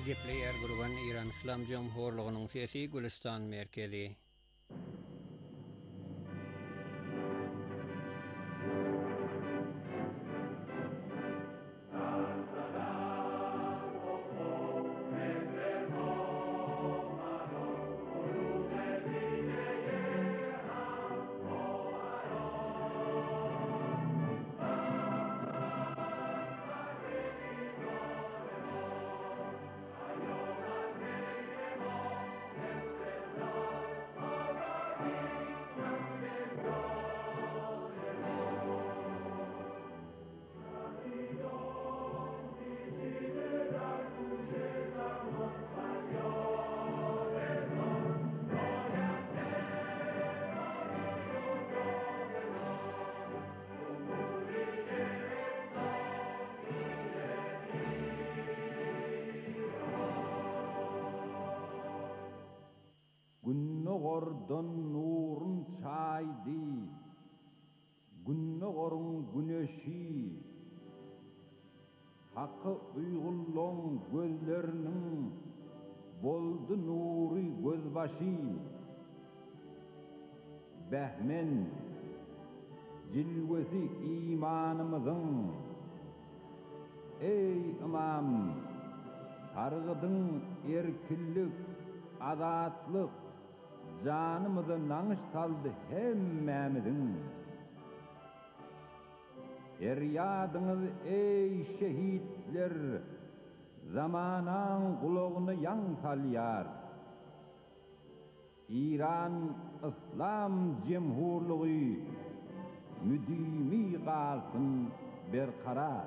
Gepleyer gurban İran İslam Cumhurluğu'nun sesi Gülistan merkezi. Günnogordan nurun çaydı, günnogorun güneşi, hakkı uygulon gözlerinin boldu nuri gözbaşı. Behmen, cilvesi imanımızın, ey imam, targıdın erkillik, azatlık, canımızı nanış saldı hemmemizin. Feryadınız ey şehitler, zamanan kulağını yan salyar. İran İslam Cumhurluğu müdimi kalsın berkarar.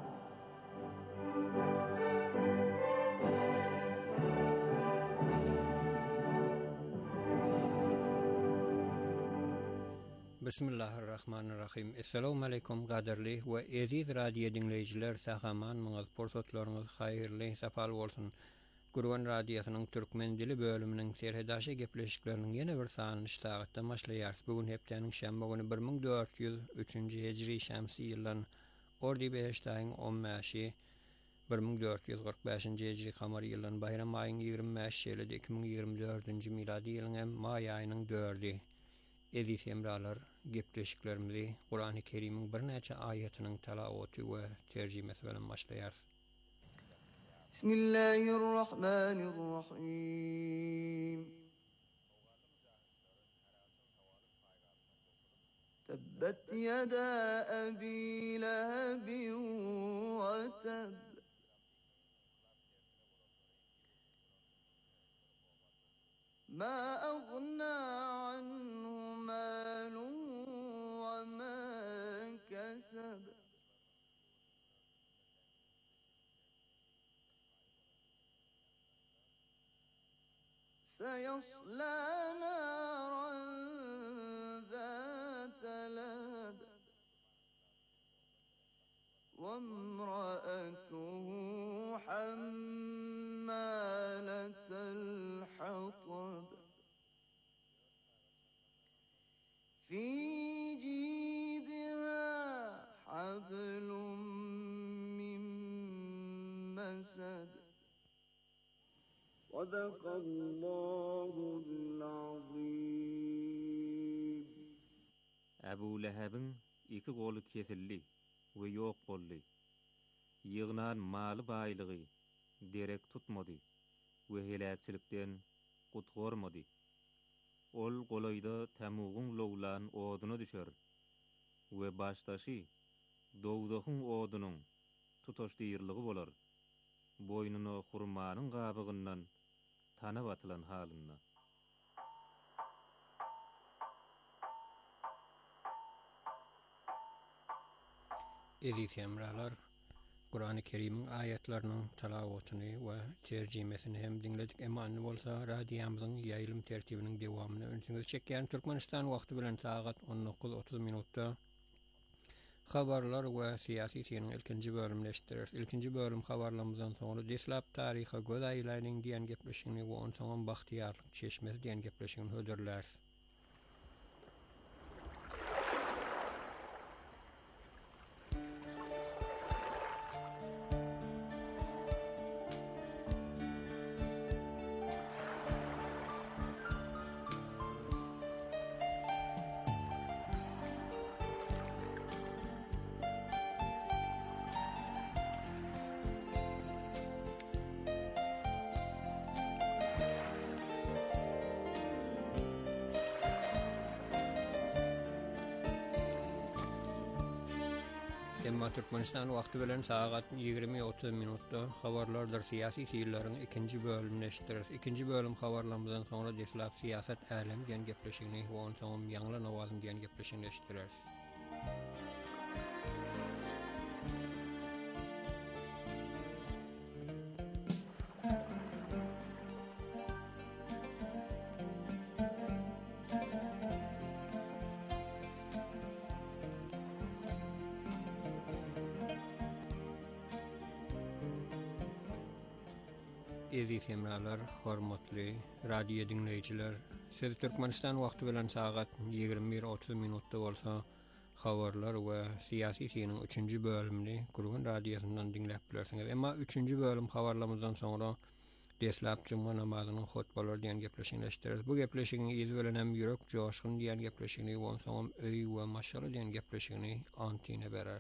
Bismillahirrahmanirrahim. Assalamu alaikum qadirli ve aziz radio dinleyiciler, sahaman mıňyz pursatlaryňyz haýyrly, sapal bolsun. Gurban radiosynyň türkmen dili bölüminiň serhedaşy gepleşikleriniň ýene bir sanyny iştagatda başlaýar. Bugun hepdeniň şäme güni 1403-nji hejri şämsi ýylyň ordi beýeşdaýyň 15-i 1445-nji hejri kamary ýylyň bayram aýynyň 25 ýyly 2024-nji miladi ýylyň may aýynyň 4-i. Eziz emralar, gepleşiklerimizi Kur'an-ı Kerim'in bir neçe ayetinin telaveti ve tercümesi bilen başlayar. Bismillahirrahmanirrahim. Tebbet yeda Ebi Lehebin ve teb. ما أغنى عنه ماله وما كسب سيصلى نارا ذات لهب وامرأته حمالة الحطب في جيدها حبل من مسد صدق الله العظيم. Ebu Leheb'in iki kolu kesilli ve yok bolly. Yığnan maly baýlygy derek tutmady we helakçylikden gutgormady. Ol golaýda tamugyň lowlan oduny düşer we başdaşy dowdahyň odunyň tutaşdyrlygy bolar. Boynuny hurmanyň gabygyndan tanap atylan halynda. Eziz emralar, Kur'an-ı Kerim'in ayetlerinin telavetini ve tercümesini hem dinledik. Emanlı bolsa radiyamızın yayılım tertibinin devamını önsünüz çekýän Türkmenistan wagty bilen saat 19:30 minutda habarlar we siyasi seniň ilkinji bölümini eşitdirir. İlkinji bölüm habarlarymyzdan soňra deslap taryha göz aýlarynyň diýen gepleşigini we on soňra bahtiýarlyk çeşmesi diýen gepleşigini höderler. Emma Türkmenistan wagty bilen saat 20:30 minutda habarlardır siyasi siyirlerin ikinci bölümüne eşitdiririz. İkinci bölüm habarlarımızdan sonra deslap siyaset alem diyen gepleşigini we on soňam ýaňla nawazym diyen gepleşigini eşitdiririz. Ezi semralar, hormatly radio dinleýijiler. Siz Türkmenistan wagty bilen saat 21:30 minutda bolsa habarlar we siyasi siyiniň 3-nji bölümini Gurgun radiosundan dinläp bilersiňiz. Emma 3-nji bölüm habarlarymyzdan soňra deslap juma namazynyň hutbalar diýen gepleşigini eşitdiririz. Bu gepleşigiň ýüz bilen hem ýürek joşgyn diýen gepleşigini we soňam öý we maşala diýen gepleşigini antine berer.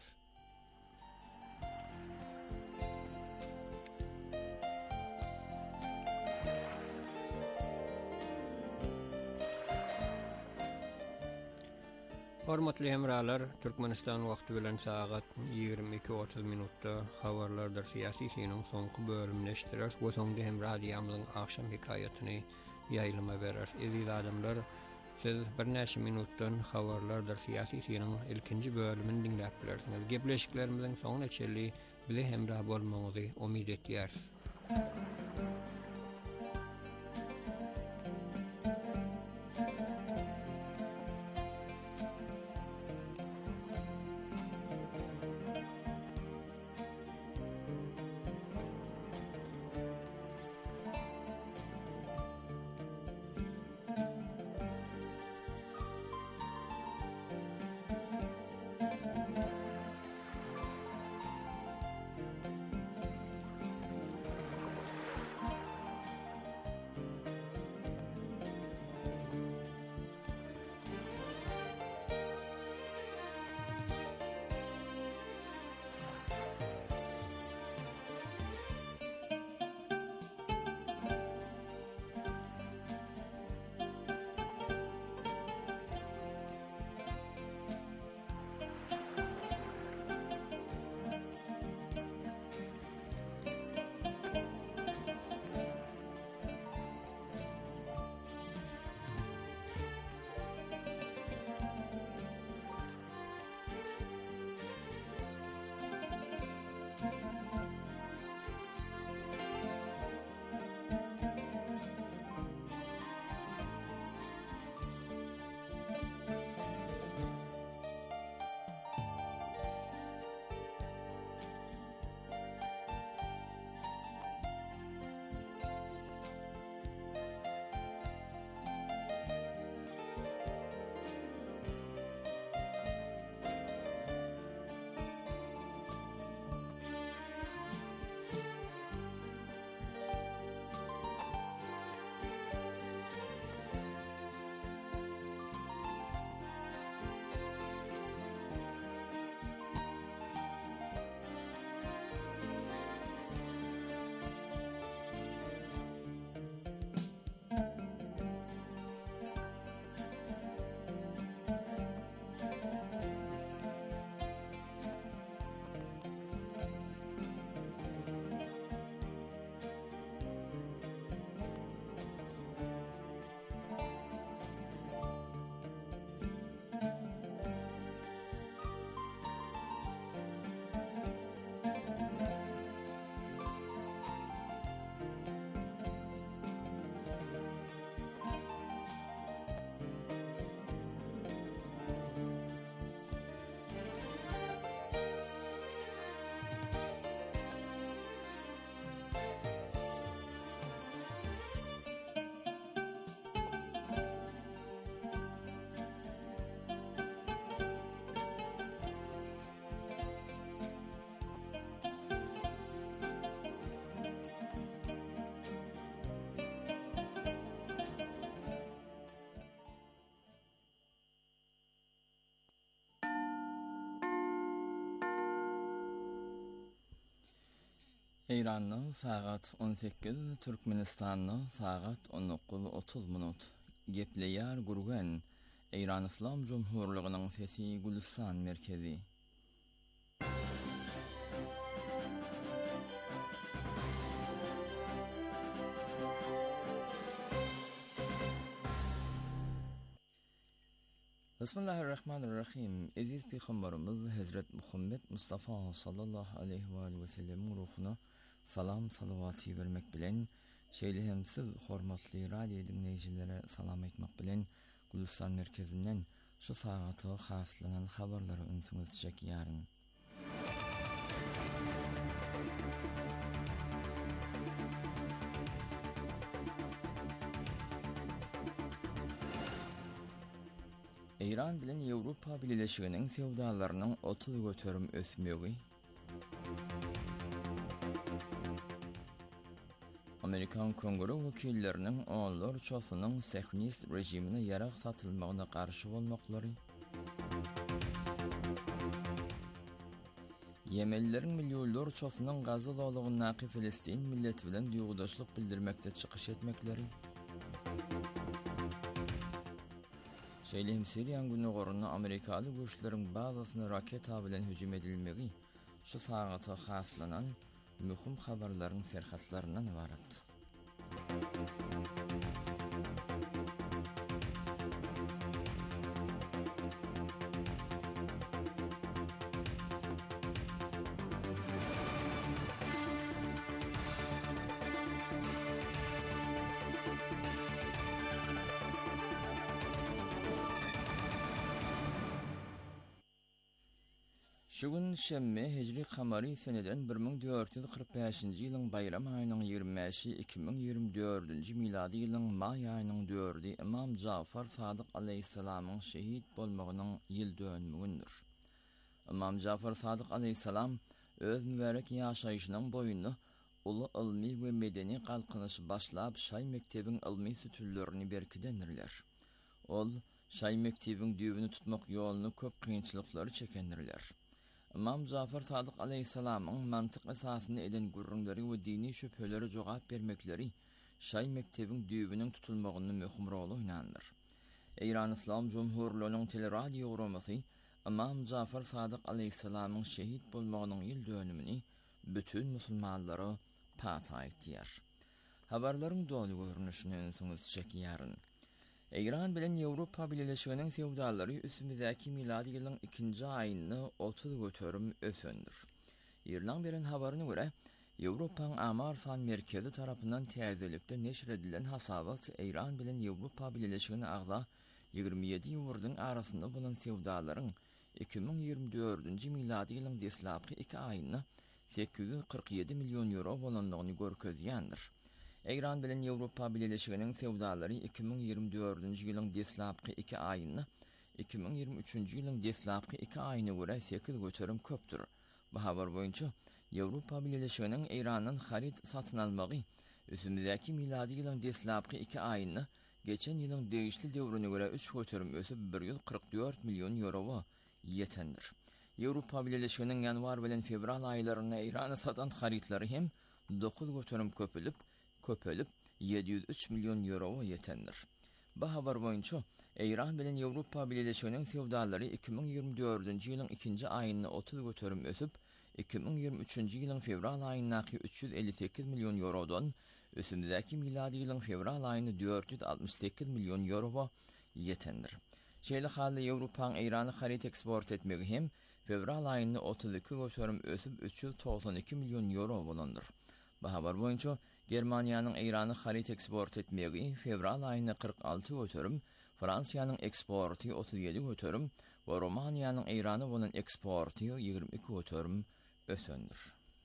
Hormatly hemralar, Türkmenistan wagty bilen saat 22:30 minutda habarlardır siyasi siyiniň soňky bölümini eşitdiririz. Bu soňda hem radiýamyzyň akşam hikayatyny ýaýlama berer. Eziz adamlar, siz bir näçe minutdan habarlardır siyasi siyiniň ilkinji bölümini dinläp bilersiňiz. Gepleşiklerimiziň soňuna çelli bize hemrah bolmagyňyzy umyt etýäris. İran'ın saat 18, Türkmenistan'ın saat 19:30 minut. Gepleýär Gurgen, İran İslam Cumhurluğunyň sesi Gülistan merkezi. Bismillahirrahmanirrahim. Aziz Peygamberimiz Hazret Muhammed Mustafa sallallahu aleyhi ve sellem ruhuna salam salavati vermek bilen şeýle siz hormatly radio dinleýijilere salam etmek bilen Gulistan merkezinden şu saatı haslanan habarlary ünsüňizçek ýaryn. İran bilen Ýewropa Birleşiginiň sewdalarynyň 30 göterim ösmegi, Amerikan Kongre wekilleriniň onlar çosunyň sehnist rejimine ýarak satylmagyna garşy bolmaklary, Yemenleriň milýonlar çosunyň Gaza daglygyny naky Filistin milleti bilen ýogdaşlyk bildirmekde çykyş etmekleri, Şeýle Siriýanyň günügoruna Amerikaly güýçleriň bazasyna raketa bilen hüjüm edilmegi şu sagata haslanan mühim habarlaryň serhatlaryndan ibarat. Şugun şemme hicri kamari seneden 1445-nji ýylyň bayram aýynyň 20-şi 2024-nji miladi ýylyň may aýynyň 4-i Imam Jafar Sadyk aleyhissalamyň şehit bolmagynyň ýyl dönümündür. Imam Jafar Sadyk aleyhissalam öz mübarek ýaşaýyşynyň boýunda uly ilmi we medeni galkynyşy başlap şaý mektebiň ilmi sütünlerini berkidendirler. Ol şaý mektebiň düýbüni tutmak ýoluny köp kynçylyklary çekendirler. Imam Jafar Sadyk aleyhissalamyň mantyk esasyny eden gurrunlary we dini şüpheleri jogap bermekleri şaý mektebiň düýbüniň tutulmagyny möhüm rol oýnandyr. Iran Islam Jumhuriyetining teleradio programmasy Imam Jafar Sadyk aleyhissalamyň şehit bolmagynyň ýyl dönümini bütün musulmanlara pata etdiler. Habarlaryň dolu görnüşini ünsüňizçek ýaryn. İran bilen Ýewropa Birleşiginiň sewdalary üstümizdäki miladi ýylyň 2-nji aýyny 30 göterim ösündür. Ýerden beren habaryna görä, Ýewropaň Amar Fan merkezi tarapyndan täzelikde neşr edilen hasabat İran bilen Ýewropa Birleşigine agza 27 ýurdyň arasynda bolan sewdalaryň 2024-nji miladi ýylyň deslapky 2 aýyny 847 milyon euro bolanlygyny görkezýändir. İran bilen Ýewropa Birleşiginiň sewdalary 2024-nji ýylyň deslapky 2 aýyny 2023-nji ýylyň deslapky 2 aýyna görä 8 göterim köpdür. Bu habar boýunça Ýewropa Birleşiginiň Iranyň harit satyn almagy üstümizdäki miladi ýylyň deslapky 2 aýyny geçen ýylyň degişli döwrüne görä 3 göterim ösüp 144 milyon euro ýetendir. Ýewropa Birleşiginiň ýanwar bilen fevral aýlaryna Irana satan haritlary hem 9 göterim köpelip 703 milyon euro ýetendir. Bu habar boýunça İran bilen Ýewropa Birleşiginiň sewdalary 2024-nji ýylyň 2-nji aýyny 30 göterim ösüp 2023-nji ýylyň fevral aýynaky 358 milyon eurodan üstümizdäki miladi ýylyň fevral aýyny 468 milyon euro ýetendir. Şeýle hally Ýewropaň Irany harit eksport etmegi hem fevral aýyny 32 göterim ösüp 392 milyon euro bolandyr. Bu habar boýunça Germaniýanyň Irany harit eksport etmegi fevral aýyny 46 göterim, Fransiýanyň eksporty 37 göterim we Romaniýanyň Irany bolan eksporty 22 göterim ösündür.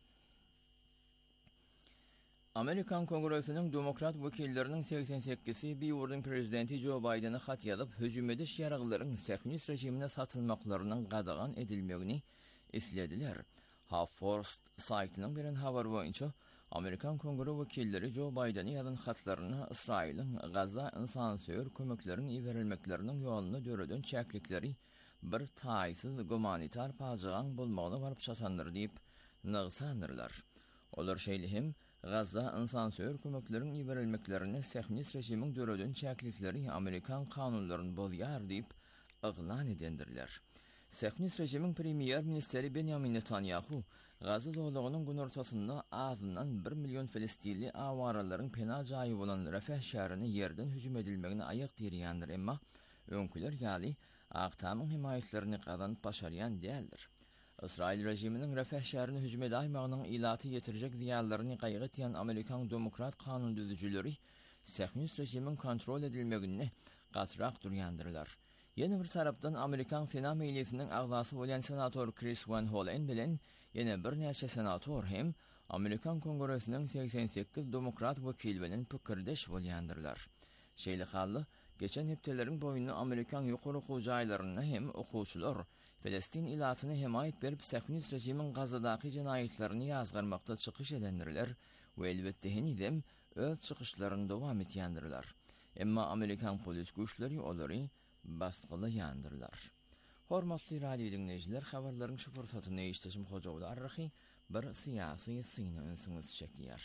Amerikan Kongresiniň demokrat wekilleriniň 88-si bir ýurdun prezidenti Joe Biden'a hat ýazyp hüjüm ediş ýaraglaryň sehnist rejimine satylmaklarynyň gadagan edilmegini eslediler. HuffPost saytynyň beren habar boýunça Amerikan Kongre wekilleri Joe Biden'a ýazan hatlaryna Israýlyň Gaza insansöýür kömekleriň iberilmekleriň ýoluna döreden çäklikleri bir taýsyz gumanitar pajagan bolmagyna baryp çasandyr diýip nygsanyrlar. Olar şeýle hem Gaza insansöýür kömekleriň iberilmeklerini sehnist rejimiň döreden çäklikleri Amerikan kanunlaryny bozýar diýip yglan edendirler. Sehnist rejimiň premier ministeri Benjamin Netanyahu Gaza daglygynyň gün ortasynda azyndan 1 milyon Filistinli awaralyň pena jaýy bolan Rafah şäherine ýerden hüjüm edilmegine aýak dirýändir, emma öňküler ýaly Aqtamın himayetlerini kazanıp başarayan değildir. İsrail rejiminin Refah şäherine hücum edaýmagynyň ilaty getirecek ziyarlaryny gaýgy etýän Amerikan demokrat kanun düzüjüleri Siyonist rejimin kontrol edilmegini gatyrak durýandyrlar. Ýene bir tarapdan Amerikan Senat Meclisiniň agzasy bolan senator Chris Van Hollen bilen ýene bir näçe senator hem Amerikan Kongresiniň 88 demokrat wekili bilen pikirdeş bolýandyrlar. Şeýle hally geçen hepdeleriň boýunda Amerikan ýokary okuw jaýlaryna hem okuwçylar Filistin ilatyny himayet berip Siyonist rejimin Gazadaky jinayetlerini ýazgarmakda çykyş edendirler we elbetde henidem öz çykyşlaryny dowam etýändirler. Emma Amerikan polis güýçleri olary basgylýandyrlar. Hormatly radio dinleýijiler, habarlaryň şu fursatyny eýişdirjim hojawly arrahy bir syýasy syny öňsüňiz çekýär.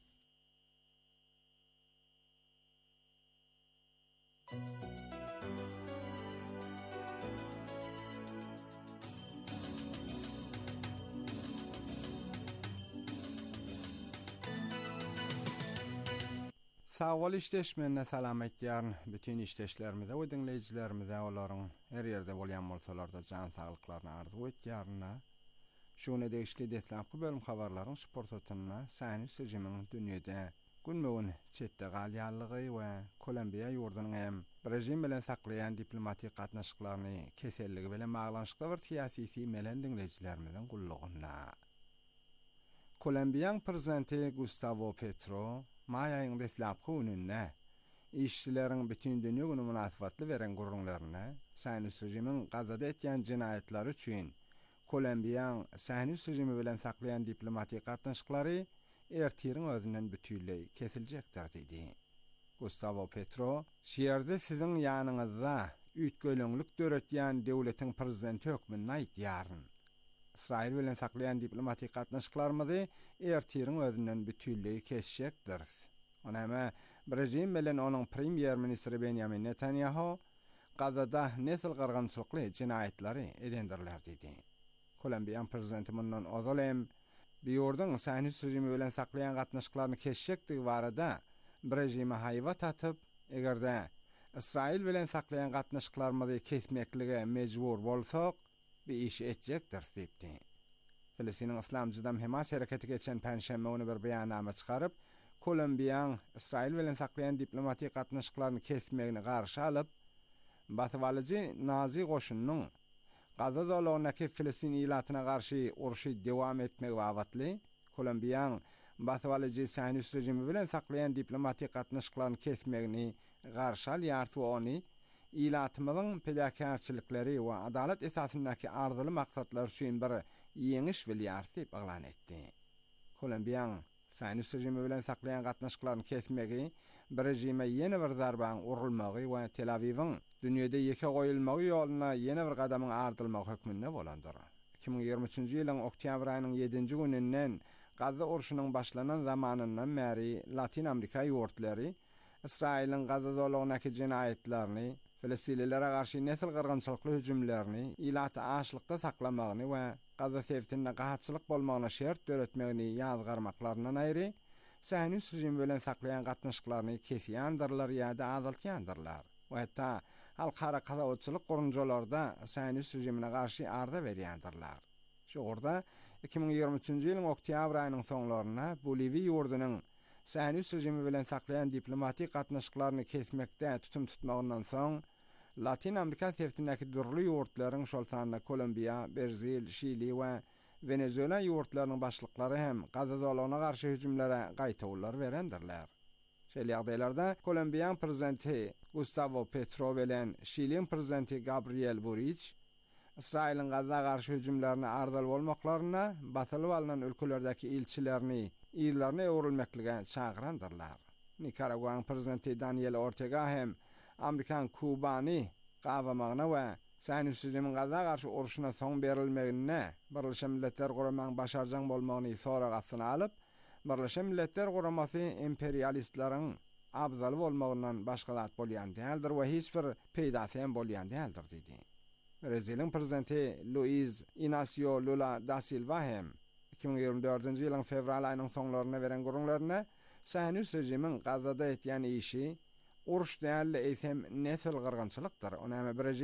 Sağ ol işleşmenne salamet ýaryn bütün işleşlerimize we dinleýijilerimize olaryň her ýerde bolýan bolsalar da jan saglyklaryny arzu etýärna. Şuna degişli desläpki bölüm habarlaryň sportatyna Siyonist rejiminiň dünýede günmegin çetde galýanlygy we Kolumbiya ýurdunyň hem rejim bilen saklayan diplomatik gatnaşyklaryny keselligi bilen baglanşykda bir siýasy melen dinleýijilerimiziň gullugyna. Kolumbiýanyň prezidenti Gustavo Petro Maya ayının desläpki gününde işçileriň bütün dünýä güni münasipatly beren gurulmalarına Siyonist rejimiň Gazada etýän jinayetler üçin Kolumbiýanyň Siyonist rejimi bilen saklayan diplomatik gatnaşyklary ertiriň özünden bütünlei kesiljekdir dedi. Gustavo Petro, "Şeýerde siziň ýanyňyzda üýtgölüňlik döretýän döwletiň prezidenti hökmüni aýtýaryn. İsrail bilen saklayan diplomatik gatnaşyklarymyzy ertiriň özünden bütünlei kesişekdir. Onama rejim bilen onuň premier ministri Benjamin Netanyahu Gazada nesil gargançylykly jinayetleri edendirler" dedi. Kolumbiýa prezidenti mundan ozalem biýordyň Siyonist rejimi bilen saklayan gatnaşyklaryny kesişekdigi barada rejime haýbat atyp, egerde İsrail bilen saklayan gatnaşyklarymyzy kesmeklige mejbur bolsak, bir iş etjekdir diýdi. Filistiniň Islam Jydam Hamas hereketi geçen penşenme ony bir beýannama çykaryp, Kolumbiýanyň İsrail bilen saklayan diplomatik gatnaşyklaryny kesmegini garşy alyp, Batywalyjy Nazi goşunynyň Gaza zolagynyň Filistin ilatyna garşy uruşy dowam etmek wagtly, Kolumbiýanyň Batywalyjy Siyonist rejimi bilen saklayan diplomatik gatnaşyklaryny kesmegini garşy alýar we ony ilatymyň pedakarçylykları we adalet esasyndaky arzuly maksatlar üçin bir ýeňiş bilýär diýip baglan etdi. Kolumbiýanyň Siyonist rejimi bilen saklayan gatnaşyklaryny kesmegi bir rejime ýene bir zarbaň urulmagy we Tel Aviwyň dünýede ýeke goýulmagy ýoluna ýene bir gadamyň ardylmagy hökmünde bolandyr. 2023-nji ýylyň oktýabr aýynyň 7-nji gününden Gaza urşunyň başlanan zamanyndan bäri Latin Amerika ýurtlary İsrail'in Gaza zolagynyň jinayetlerini, Filistinlilere garşy nesil gargançylykly hüjümlerini ilaty aşlykda saklamagyny we Gaza sewtinde gahatçylyk bolmagyna şert döretmegini ýazgarmaklaryna aýry, Siyonist rejimi bilen saklayan gatnaşyklaryny kesýändirler ýa-da azaltýandyrlar. We hatda halkara gazawçylyk gurunjalarda Siyonist rejimine garşy arda berýändirler. Şu orda 2023-nji ýylyň oktýabr aýynyň soňlaryna Boliviýa ýurdunyň Siyonist rejimi bilen saklayan diplomatik gatnaşyklaryny kesmekde tutum tutmagyndan soň Latin Amerika sewtindäki durly ýurtlaryň şol sanyna Kolumbiýa, Brazil, Şili we Venezuela ýurtlarynyň başlyklary hem Gaza zolagyna garşy hüjümlere gaýtawlar berendirler. Şeýle ýagdaýlarda Kolumbiýanyň prezidenti Gustavo Petro bilen Şiliň prezidenti Gabriel Boric İsrail'in Gaza garşy hüjümlerini ardyl bolmaklaryna batyly balynan ülkelerdäki ilçilerini ýyllaryna öwrülmeklige çagyrandyrlar. Nikaraguanyň prezidenti Daniel Ortega hem Amerikan Kubany gawamagyna we Siyonist rejimiň Gaza garşy uruşyna soň berilmegine Birleşen Milletler Guramagyň başarjak bolmagyny soragasyna alyp, Birleşen Milletler Guramasy imperialistleriň abzaly bolmagyndan başga zat bolýan däldir we hiç bir peýdasy hem bolýan däldir dedi. Braziliň prezidenti Luiz Inácio Lula da Silva hem 2024-nji ýylyň fevral aýynyň soňlaryna beren gurulmalarına Siyonist rejimiň Gazada etýän işi uruş däl eýsem nesil gargançylykdyr. Onamy bir rejim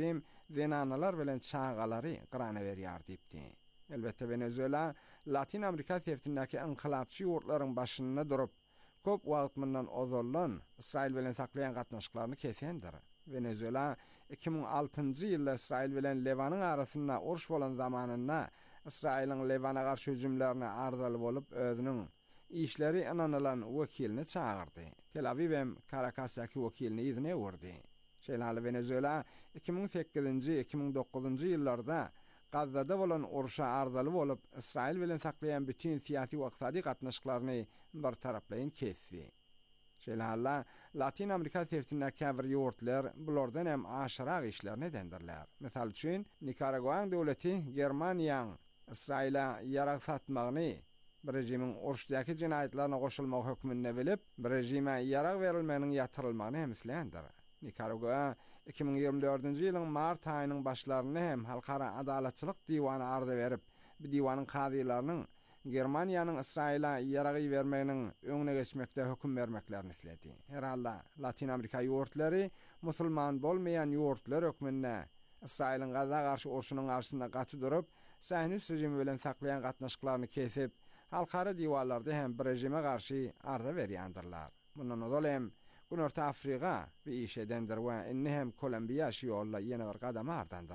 zenanalar bilen çağalary qırana berýär diýipdi. Elbette Venezuela Latin Amerika seftindäki inqilapçy ýurtlaryň başyna durup köp wagt mundan ozallan Israil bilen saklayan gatnaşyklaryny kesendir. Venezuela 2006-njy ýylda Israil bilen Levanyň arasynda uruş bolan zamanyna Israiliň Levana garşy hüjümlerine ardaly bolup özüniň işleri inanylan wekilini çağırdy. Tel Aviv hem Caracas'daki wekilini izine wurdy. Şeýle Venezuela 2008-nji 2009-njy ýyllarda Gazzada bolan uruşa ardaly bolup Israil bilen saklayan bütün siyasi we iqtisadi gatnaşyklaryny bir taraplaýyn kesdi. Şeýle Latin Amerika seftindäki bir ýurtlar bulardan hem aşyrak işlerini edendirler. Mesal üçin Nikaraguaň döwleti Germaniýaň Israila ýarag satmagyny bir rejimiň uruşdaky jinayetlerine goşulmak hökmüne bilip, bir rejime ýarag berilmeginiň ýatyrylmagyny hemsleýändir. Nikaragua 2024-nji ýylyň mart aýynyň başlaryny hem Halkara Adaletçilik Diýwany arda berip, bu diýwanyň kadylarynyň Germaniýanyň Israila ýaragy bermeginiň öňüne geçmekde höküm bermeklerini isledi. Herhalde Latin Amerika ýurtlary musulman bolmaýan ýurtlar hökmünde Israiliň Gaza garşy urşunyň garşysynda gaty durup, Sahnus rejimi bilen saklayan gatnaşyklaryny kesip, halkara diýwarlarda hem bir rejime garşy arda berýändirler. Bundan öňem Günorta Afrika bir iş edendir ve inni hem Kolombiya ýolla ýene bir gadam ardandyr.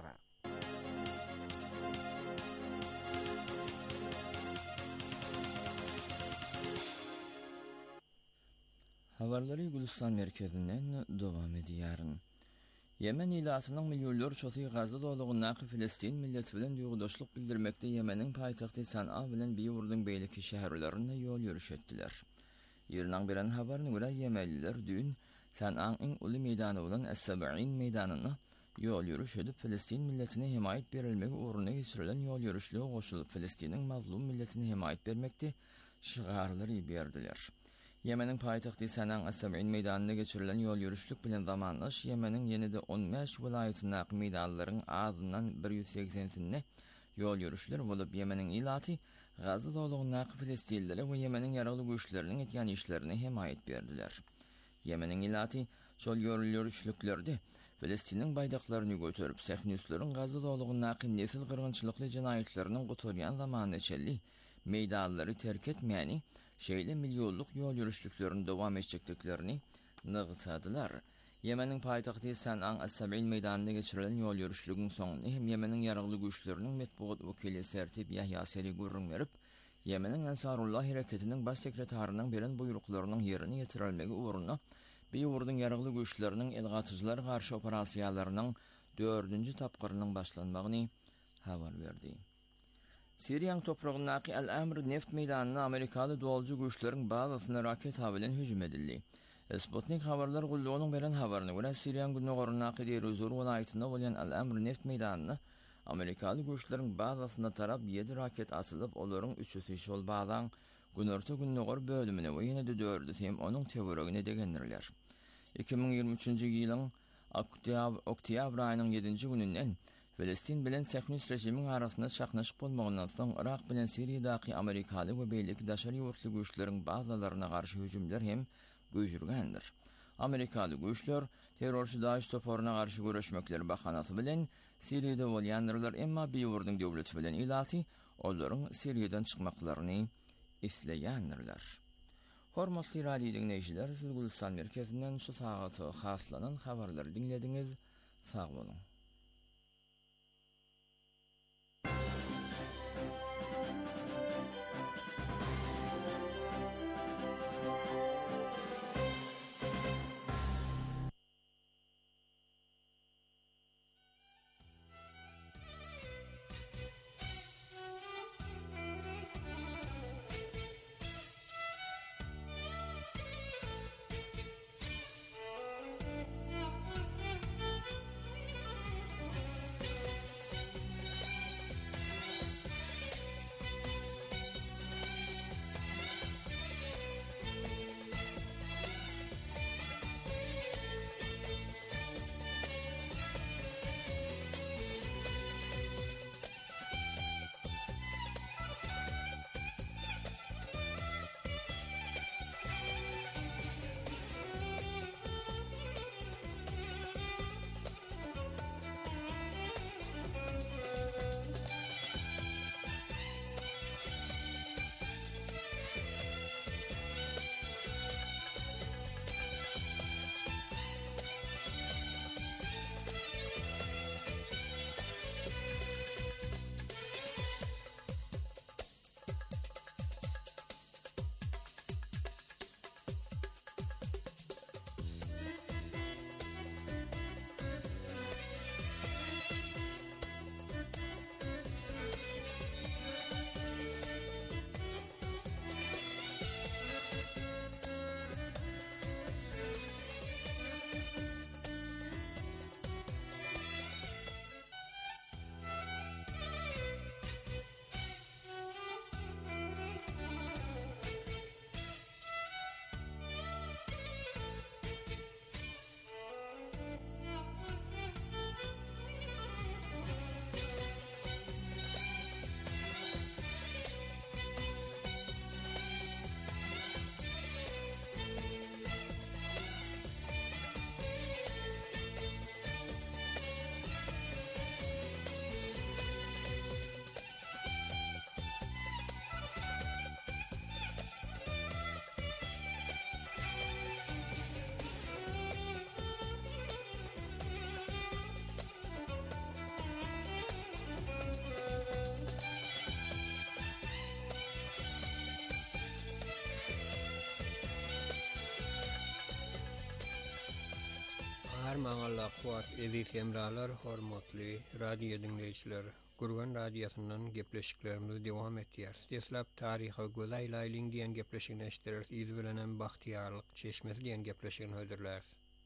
Habarlary Gülistan merkezinden dowam edýär. Yemen ilatynyň milýonlar çoğy Gaza dowlagyna Filistin milleti bilen ýogdaşlyk bildirmekde Yemeniň paýtagty San'a bilen bir ýurdun beýleki şäherlerine ýol ýürüş etdiler. Ýerden beren habaryna görä Yemenliler dün San'aň iň uly meýdany bolan Es-Seb'in meýdanyna ýol ýürüş edip Filistin milletine himayet berilmegi uğruna geçirilen ýol ýürüşlige goşulyp Filistiniň mazlum milletine himayet bermekde şigarlary berdiler. Yemeniň paýtagty San'aň Es-Seb'in meýdanyna geçirilen ýol ýürüşlik bilen zamanlaş Yemeniň ýene-de 15 welaýatynyň meýdanlaryň azyndan 180-sinde ýol ýürüşler bolup Yemeniň ilaty Gaza dowlagyna Filistinlilere we Yemeniň ýaraly güýçleriniň etýän işlerini himayet berdiler. Yemeniň ilaty şol ýürüşliklerde Filistiniň baýdaklaryny götürüp Sahnuslyň Gaza dowlagyna nesil gyrgynçylykly jinayetleriniň gotorýan zamanyna çelli meýdanlary terk etmäni şeýle milýonluk ýol ýürüşliklerini dowam etjekliklerini nygtadylar. Yemeniň paýtagty San'a Es-Seb'in meýdanyna geçirilen ýol ýürüşligiň soňuny hem Yemeniň ýaraly güýçleriniň metbuat wekili Sertip Yahya Seri gurrun berip, Yemeniň Ansarullah hereketiniň baş sekretarynyň beren buýruklarynyň ýerini ýetirilmegi uğruna bir ýurdun ýaraly güýçleriniň elgatyjylar garşy operasiýalarynyň 4-nji tapgyrynyň başlanmagyny habar berdi. Siriýanyň topragyndaky Al-Amr neft meýdanyna Amerikaly dolju güýçleriň bazasyna raket bilen hüjüm edildi. Sputnik habarlar gullugynyň beren habaryna görä Siriýanyň günogorundaky Deruzur welaýatynda bolan Al-Amr neft meýdanyna Amerikaly güýçleriň bazasyna tarap 7 raket atylyp, olaryň 3-si şol bazaň günorta günnogor bölümine we ýene-de 4-si hem onuň tegeregine degendirler. 2023-nji ýylyň oktyabr aýynyň 7-nji gününden Filistin bilen Sahnus rejimiň arasynda çaknaşyk bolmagynyň soň Irak bilen Siriýadaky Amerikaly we beýleki daşary ýurtly güýçleriň bazalaryna garşy hüjümler hem güýjürgendir. Amerikaly güýçler terrorçy Daesh toporuna garşy görüşmekleri bahanasy bilen Siriýede bolýanlar, emma bir ýurdun döwleti bilen ilaty olaryň Siriýeden çykmaklaryny isleýändirler. Hormatly radio dinleýijiler, siz Gülistan merkezinden şu sagaty haslanan habarlary dinlediňiz. Sag bolun. Allah kuat eziz emralar, hormatly radio dinleyijiler. Gurgan radiosundan gepleşiklerimiz devam etýär. Deslap taryha gözaý laýlyň diýen gepleşigini eşitdirýäris. Iz bilen bahtiýarlyk çeşmesi diýen gepleşigini höýdirler.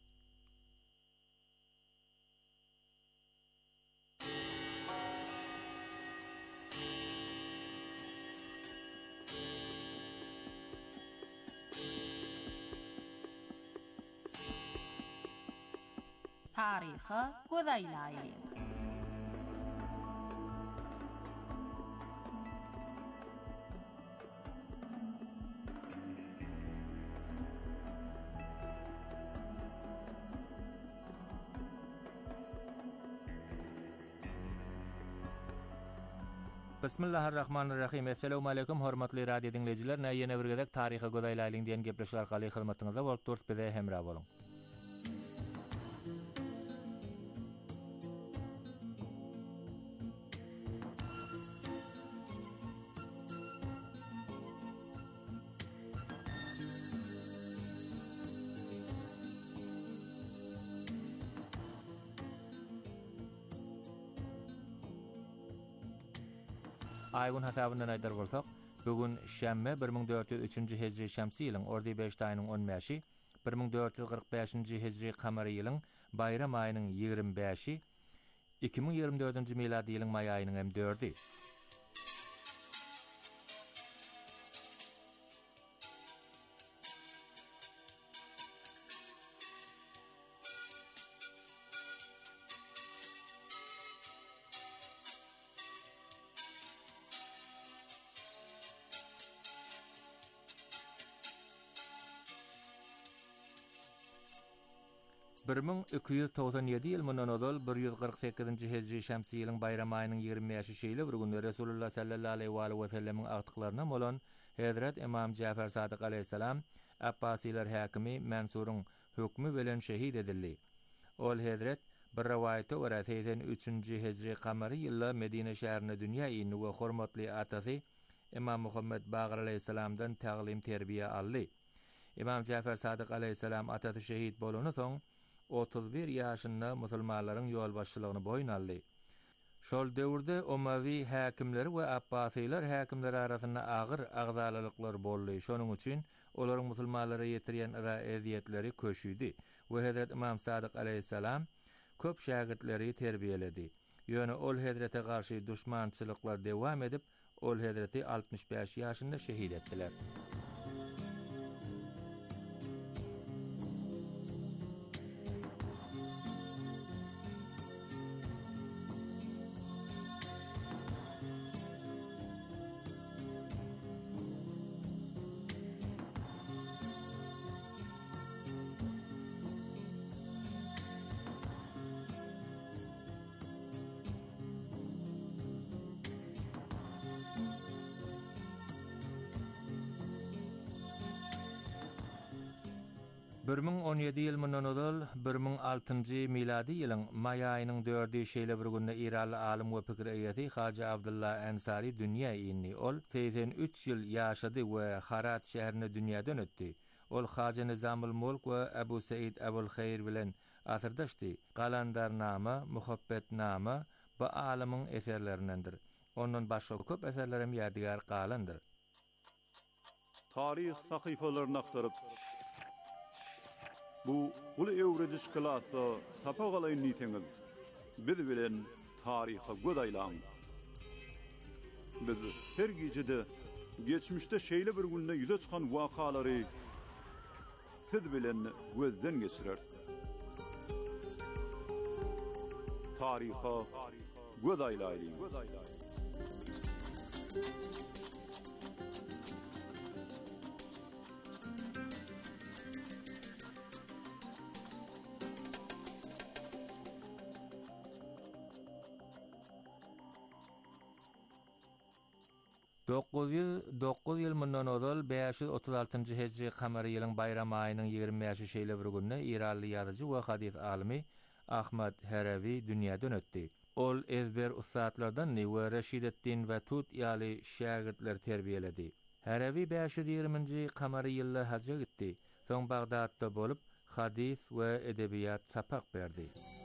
Taryha gözaý laýly. Bismillahirrahmanirrahim. Assalamu alaykum hormatly radio dinleyijiler. Näýene bir gezek taryha gözaý laýlyň diýen gepleşik arkaly hyzmatyňyzda bolup durýar bize hemra boluň. Aýgun hasabyndan aýdar bolsak, bugün şämme 1403-nji hejri şämsi ýylyň ordy 5 aýynyň 15-i, 1445-nji hejri kamary ýylyň bayram aýynyň 25-i, 2024-nji miladi ýylyň may aýynyň 4-i. Birmin 297 ýyl mundan odal 148-nji hejri şämsi ýylyň bayram aýynyň 25-i şeýle bir gün Resulullah sallallahu aleyhi we sellemiň agtyklarına bolan Hazrat Imam Jafer Sadyk aleyhissalam Abbasiler häkimi Mansur'un hukmy bilen şehit edildi. Ol Hazrat bir rivayete görä 3-nji hejri kamary ýylda Medine şäherine dünýä ýyny we hormatly atasy Imam Muhammed Baqir aleyhissalamdan täglim terbiýe aldy. Imam Jafer Sadyk aleyhissalam atasy şehit bolany soň 31 ýaşynda musulmanlaryň ýol başçylygyny boýun aldy. Şol döwürde Umawi häkimleri we Abbasiler häkimleri arasynda agyr agzalylyklar boldy. Şonuň üçin olaryň musulmanlara ýetirýän eziýetleri köşüdi we Hazrat Imam Sadyk aleyhissalam köp şagirdleri terbiýeledi. Ýöne ol Hazrete garşy düşmançylyklar dewam edip, ol Hazreti 65 ýaşynda şehit etdiler. Birmin 17 ýyl mundan odal 2006-njy miladi ýylyň may aýynyň 4-i şeýle bir günde İranly alim we pikir eýeti Haji Abdullah Ansari dünýä ýyny. Ol 83 ýyl ýaşady we Harat şäherine dünýäden ötdi. Ol Haji Nizamul Mulk we Abu Said Abul Khair bilen asyrdaşdy. Galandarnama, Muhabbetnama bu alimyň eserlerindendir. Ondan başga köp eserlerim ýadigar galandyr. Tarih sahypalaryny aktaryp bu ulu öwrediş kılasa tapagalayın niteňiz. Biz bilen taryha gözaýlaň. Biz her gejede geçmişde şeýle bir günde ýüze çykan wakalary siz bilen gözden geçirer. Taryha gözaýlaýyn. Dokuz ýyl mundan odal 536-njy hejri kamary ýylyň bayram aýynyň 25-i şeýle bir günde İranly ýazyjy we hadis alimi Ahmad Harawi dünýäden ötdi. Ol ezber ustadlardan we Reşideddin we Tut ýaly şagirdler terbiýeledi. Harawi 520-njy kamary ýylda hajja gitdi. Soň Bagdadda bolup hadis ve edebiyat sapak berdi.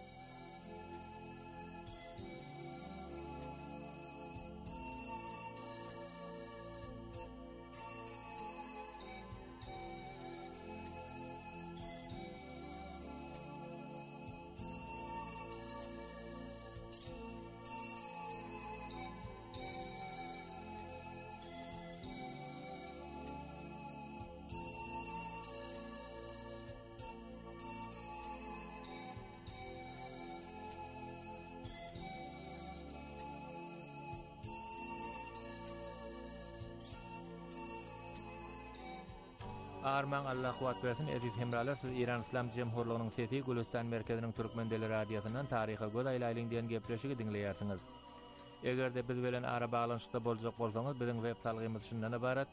Arman Allah kuwat bersin. Aziz hemralar, siz İran İslam Cemhurluğu'nun sesi Gülistan Merkezi'nin Türkmendeli radyosundan Taryha Godaýlaýlyň diýen gepleşigi dinleýärsiňiz. Eger de biz bilen ara baglanyşda boljak bolsaňyz, biziň web salgymyz şundan ibarat: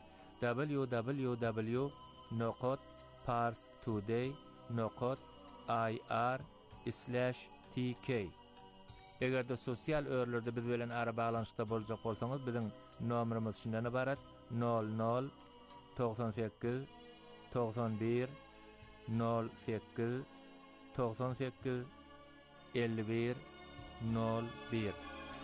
www.parstoday.ir/tk. Eger de sosial örlerde biz bilen ara baglanyşda boljak bolsaňyz, biziň nomerimiz şundan ibarat: 00 98 91 08 98 51 01.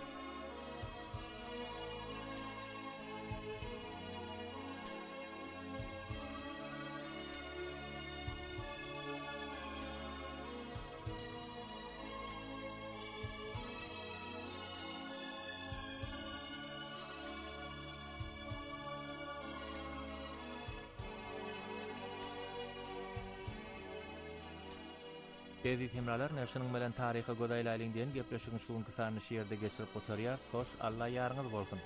Aziz hemralar, näşiniň bilen Taryha Godaýlaýlyň diýen gepleşigi şuňky sany şeýerde geçirip oturýar. Hoş, Allah ýarňyz bolsun.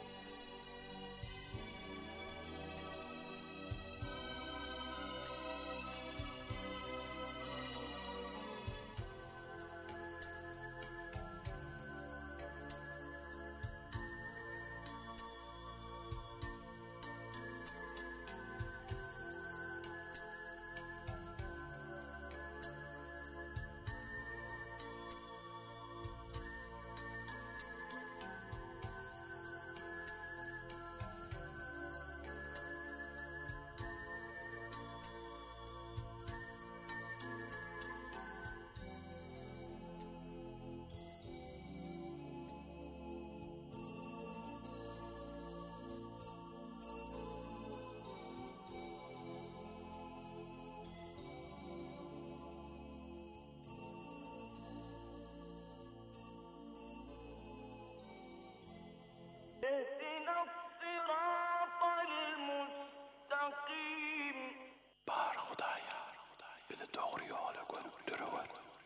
Bar Hudaýa, bizi dogry ýola göndürýär.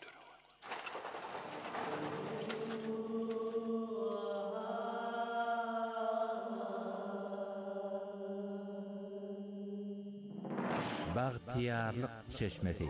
Bagtiyarlyk çeşmesi.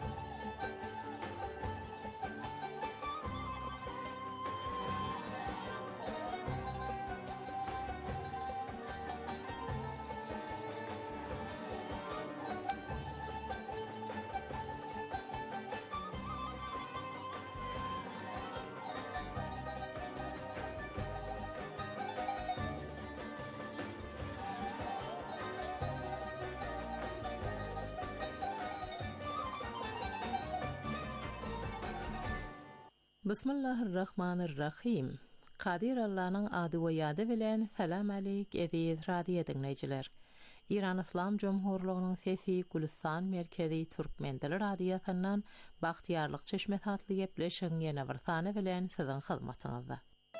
Bismillahirrahmanirrahim. Qadir Allah'ın adı we ýady bilen salam aleyk aziz radio dinleýijiler. İran İslam Cumhurluğu'nun sesi Gülistan Merkezi Türkmendeli radyosundan Bagtiyarlyk çeşmesi adly gepleşigiň ýene bir sany bilen siziň hyzmatyňyzda.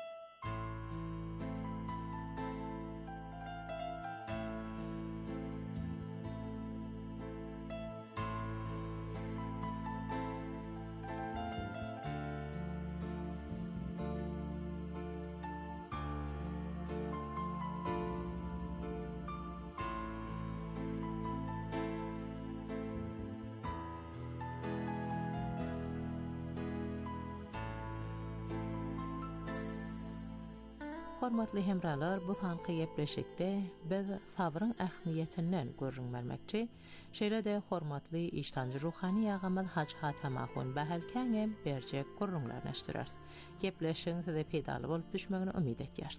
Hormatly hemralar, bu sanky gepleşikde biz sabryň ähmiýetinden görünmekçi. Şeýle-de hormatly iştancı ruhani ýagymyz Haç Hatamahun Bahalkangem berjek gurrunlar näşdirer. Gepleşiň size peýdaly bolup düşmegini umyt etýär.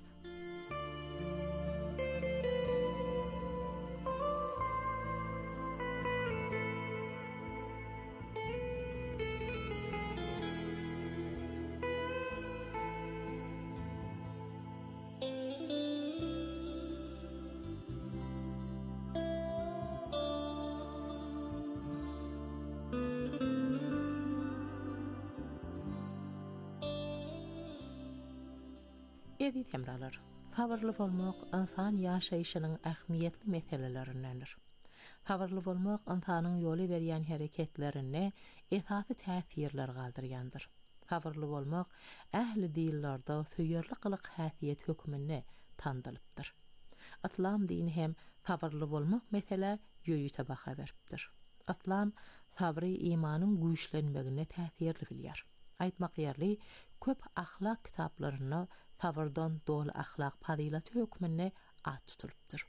Gedi temralar. Sabırlı bolmak insan yaşayışının ähmiýetli meselelerindendir. Sabırlı bolmak insanyň ýoly berýän hereketlerine esasy täsirler galdyrýandyr. Sabırlı bolmak ähli dillerde söýerli gylyk häsiýet hökmüne tandylypdyr. İslam dini hem sabırlı bolmak mesele ýöýüte baha beripdir. İslam sabry imanyň güýçlenmegine täsirli bilýär. Aýtmak ýerli köp ahlak kitaplarına sabırdan dolu ahlak fazilaty hökmüne at tutulupdyr.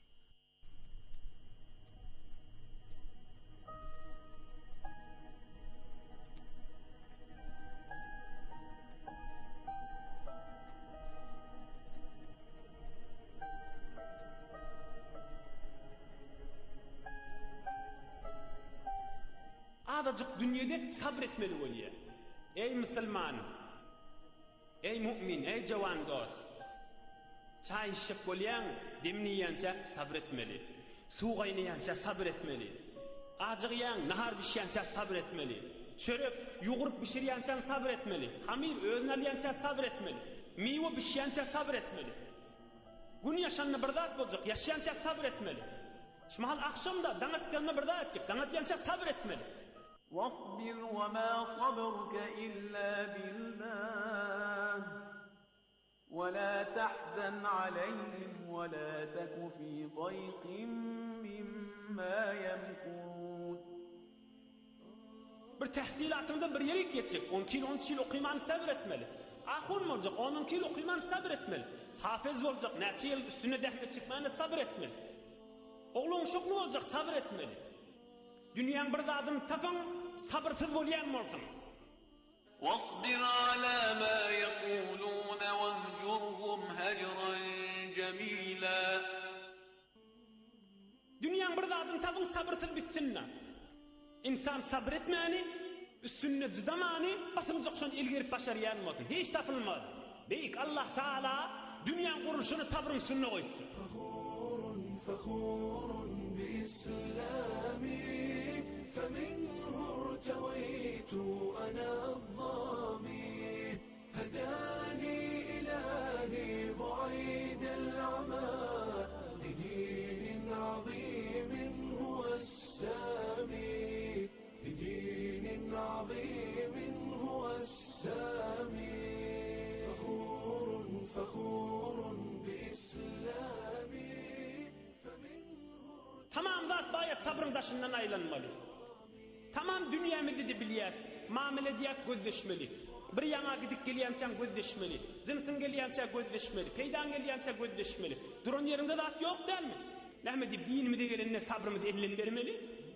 Adacık dünyada sabretmeli bolýar. Ey musulman, ey mümin, ey jawan dost. Çay içip bolýan, demniýänçe sabretmeli. Suw gaýnaýança sabretmeli. Ajygýan, nahar düşýänçe sabretmeli. Çörek ýugurup pişirýänçe sabretmeli. Hamir özüne alýança sabretmeli. Meýwe pişýänçe sabretmeli. Gün ýaşanyny bir zat boljak, ýaşaýança sabretmeli. Şumal akşamda daňatgyny bir zat çyk, daňatýança sabretmeli. واصبر وما صبرك إلا بالله ولا تحزن عليهم ولا تك في ضيق مما يمكرون. Bir tahsilatında bir yere gidecek, 10 kilo okuyman sabretmeli. Ahun olacak, 10 kilo okuyman sabretmeli. Hafız olacak, neçe yıl üstüne dehme çıkmayana sabretmeli. Oğlun şoklu olacak, sabretmeli. Dünyanın bir dadını tapan, sabırsız bolýan bolsun. واصبر على ما يقولون وانجرهم هجرا جميلا. Dünyanın bir dadını tapan sabırsız bitsinler. İnsan sabretmeni, üstüne cıdamani, basımcık şun ilgirip başarıyan bolsun. Hiç tapılmadı. Beyik Allah Teala dünyanın kuruluşunu sabrın üstüne koydu. فخور بإسلامي فمنه ارتويت أنا الظامي هداني إلهي بعيد العمى لدين عظيم هو السامي لدين عظيم هو السامي فخور بإسلامي. Tamam zat bayat sabrın daşından aylanmalı. Tamam dünyamızı da biliyat, muamele diyat gözleşmeli. Bir yana gidip gelýänçe gözleşmeli. Jinsyn gelýänçe gözleşmeli. Peýdan gelýänçe gözleşmeli. Duran yerinde zat ýok dermi? Näme diýip dinimize gelende sabrymyzy ellen bermeli?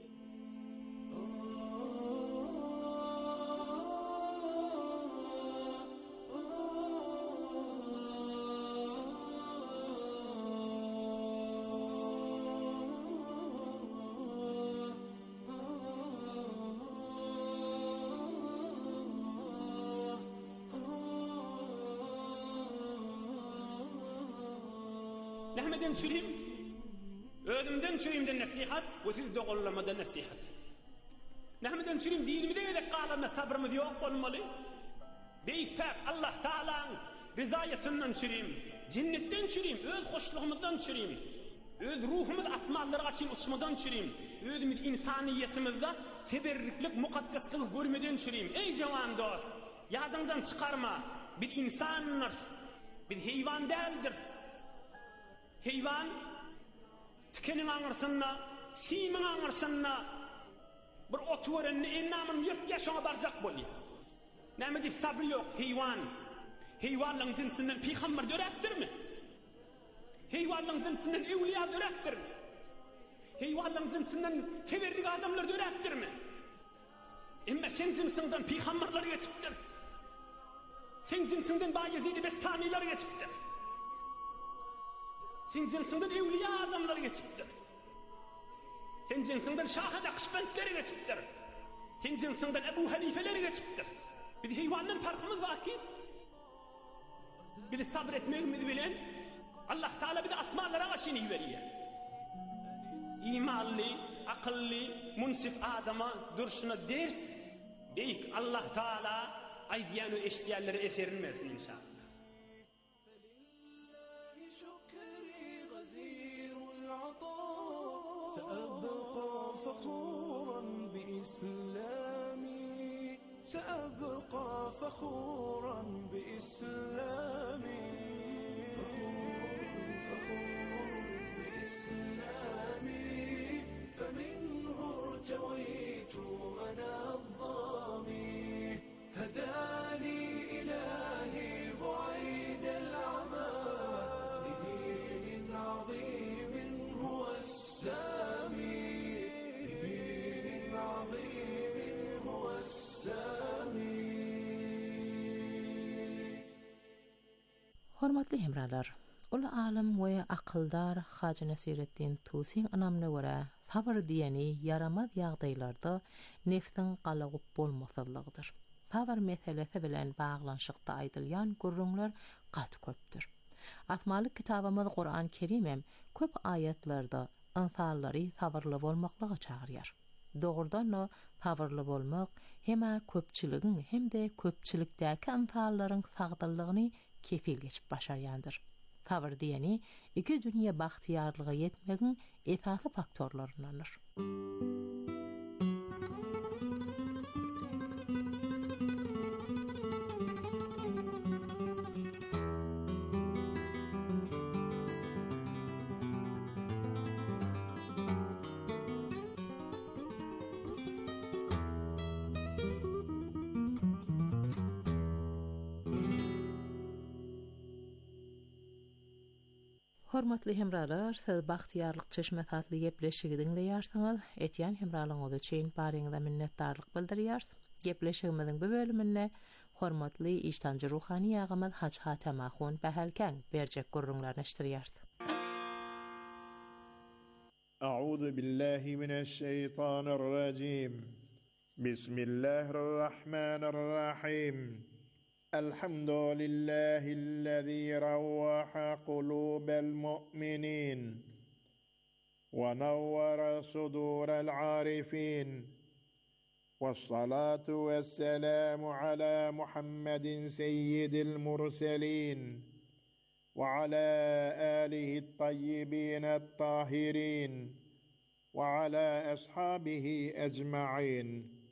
Nämeden çürüyüm? Özümden çürüyümden nasihat, ve siz doğullamadan nasihat. Nämeden çürüyüm? Dinimide edek qalanda sabrımız yok olmalı. Beyik pek Allah Teala'nın rızayetinden çürüyüm, cennetten çürüyüm, öz hoşluğumuzdan çürüyüm, öz ruhumuz asmanlara aşın uçmadan çürüyüm, özümüz insaniyetimizde teberrüklik mukaddes kılıp görmeden çürüyüm. Ey cavan dost, yadından çıkarma, biz insanlarız, biz heyvan değildir. Heyvan, tikenin ağırsınna, simin ağırsınna, bir otu verenini ennamın yırt yaşına barcak bolýar. Näme dip sabrı yok, heyvan. Heyvanlığın cinsinden peygamber dörektirmi? Heyvanlığın cinsinden evliya dörektirmi? Heyvanlığın cinsinden teberrik adamlar dörektirmi? Emme sen cinsinden peygamberler geçipdir. Sen cinsinden Bayezid-i Bestamiler geçipdir. Sen cinsinden evliya adamlar geçipdir. Sen cinsinden Şah-ı Nakşibendler geçipdir. Sen cinsinden Ebu Hanifeler geçipdir. Bir de heyvandan farkımız var ki, bir de sabretmeyimizi bilen, Allah Teala bir de asmalara aşını veriyor. İmanlı, akıllı, munsif adama duruşuna ders, deyik Allah Teala aydiyanı eşdiyenleri eserin versin inşallah. سأبقى فخورا بإسلامي سأبقى فخورا بإسلامي فمنه ارتويت أنا الظامي هداني إلهي بعيد العمى لدين عظيم هو السامي لدين عظيم هو السامي. Hormatly hemralar, ol alim we aqıldar Haji Nasiruddin Tusiň anamna görä sabr diýeni yaramaz ýagdaýlarda nefsin galagyp bolmasyllygydyr. Sabr meselesi bilen baglanşykda aýdylýan gurrunlar gat köpdür. Atmalyk kitabymyz Qur'an Kerimem köp aýatlarda insanlary sabrly bolmaklyga çagyrýar. Dogrudan-da sabrly bolmak hema köpçiligiň hem-de köpçilikdäki insanlaryň sagdallygyny kefil geçip başarýandyr. Sabr diýeni iki dünýä bagtyarlygy ýetmegiň esasy faktorlaryndandyr. Hormatly hemralar, siz bagtyarlyk çeşme tatly gepleşigi dinleýärsiňiz. Etýän hemralyňyz üçin baryňyza minnetdarlyk bildirýärs. Gepleşigimiziň bu bölüminde hormatly iştanjy ruhany ýagymyz Haç Hatamaxun Bahalkan berjek gurrunlaryny eşdirýärs. A'udhu billahi mineşşeytanirracim. Bismillahirrahmanirrahim. الحمد لله الذي روح قلوب المؤمنين ونور صدور العارفين والصلاة والسلام على محمد سيد المرسلين وعلى آله الطيبين الطاهرين وعلى أصحابه أجمعين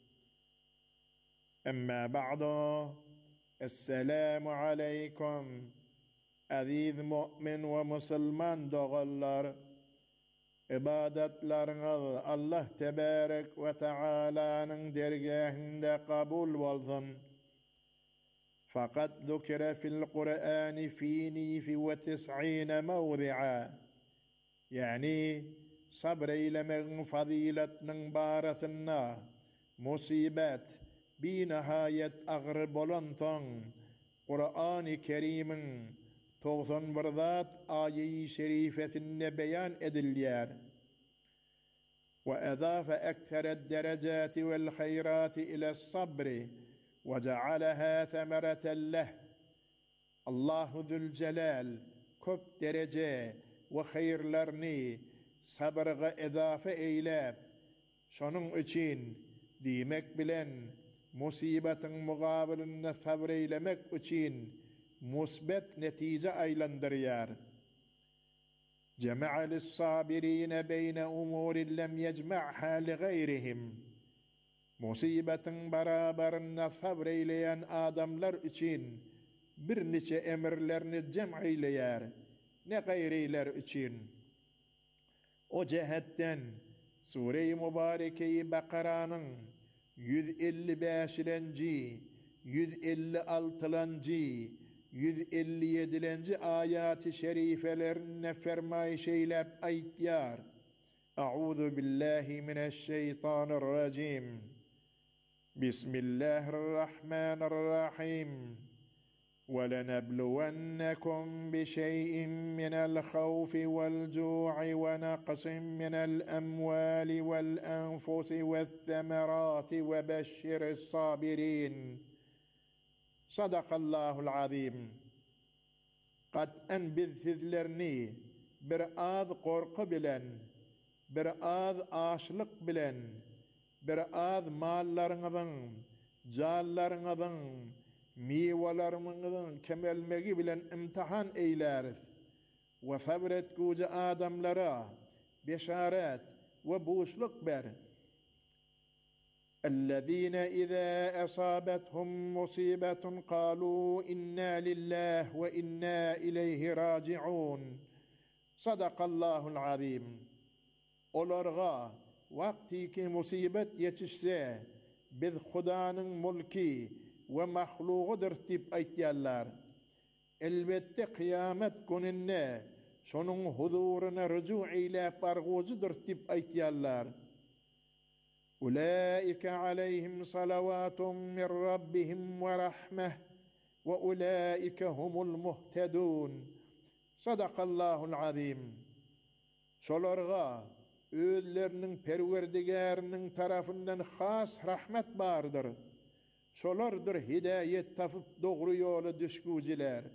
أما بعد السلام عليكم aziz mümin ve musulman doğullar. İbadetleriniz Allah tebarek ve Teala'nın dergahinde kabul bolsun. Fakat zükre fil Kur'an fi 99 mawdi'a. Yani sabreylemenin faziletinin barasında musibet bir nihayet ağır bolantan Kur'an-ı Kerim'in 91 ayet-i şerifesinde beyan edilýär. وأضاف أكثر الدرجات والخيرات إلى الصبر وجعلها ثمرة له. الله ذو الجلال كب درجة وخيرلرني صبرغ إضافة إيلاب. شنون için diýmek bilen musibetin mugabilinde sabreylemek için musbet netije aylandırýar. جمع للصابرين بين أمور لم يجمعها لغيرهم. Musibetin beraberinde sabreyleyen adamlar için bir nice emirlerini cem'eyleyer, ne gayreyler için. O cehetten Sure-i Mübareke-i Bakara'nın 155. 156. 157. ayat-ı şerifelerine fermayş eylep aytýar. A'udhu billahi mineşşeytanirracim. Bismillahirrahmanirrahim. وَلَنَبْلُوَنَّكُمْ بِشَيْءٍ مِّنَ الْخَوْفِ وَالْجُوعِ وَنَقْصٍ مِّنَ الْأَمْوَالِ وَالْأَنفُسِ وَالثَّمَرَاتِ وَبَشِّرِ الصَّابِرِينَ. Sadakallahul azim. Qat'an biz sizlerni bir az korku bilen, bir az aşlyk bilen, bir az mallarynızın, jallarynızın, miwalaryňyzyň kemelmegi bilen imtihan eýläris. Ve sabretgüji adamlara beşaret ve boşluk ber. الذين إذا أصابتهم مصيبة قالوا إنا لله وإنا إليه راجعون صدق الله العظيم. Olarga vaktiki musibet yetişse biz Hudanın mulki ve mahluğudur tip aytýarlar. Elbette kıyamet gününde şonun huzuruna rücu ile barguzudur tip aytýarlar. Ulaika aleyhim salavatun min rabbihim ve rahmeh ve ulaika humul muhtedun. Sadakallahul azim. Şolarga özlerinin perverdigarının tarafından has rahmet bardır. Şolardır hidayet tapıp doğru yola düşküciler.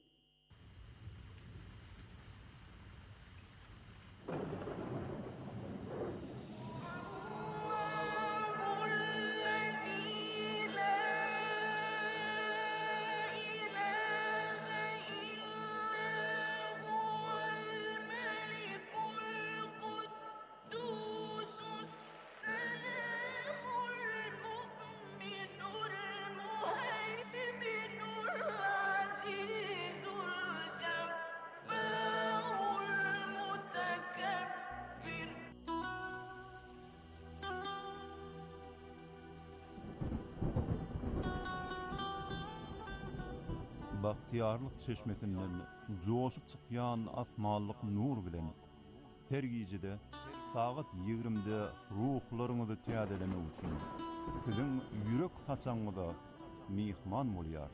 Bahtiyarlık çeşmesinden coşup çıkyan asmallık nur bilen her gecede saat 20'de ruhlarınızı tiyadeleme için sizin yürek haçanıda mihman bolýar.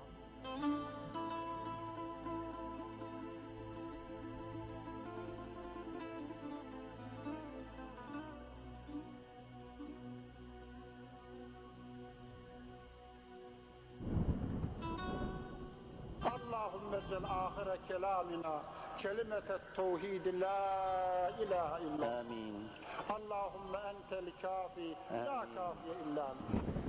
آخر كلامنا كلمة التوحيد لا إله إلا آمين. اللهم أنت الكافي لا كافي إلا أنت.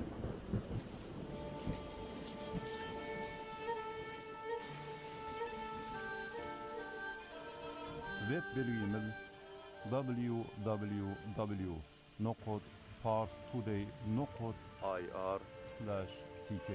Web bilgimiz www.parstoday.ir/tk.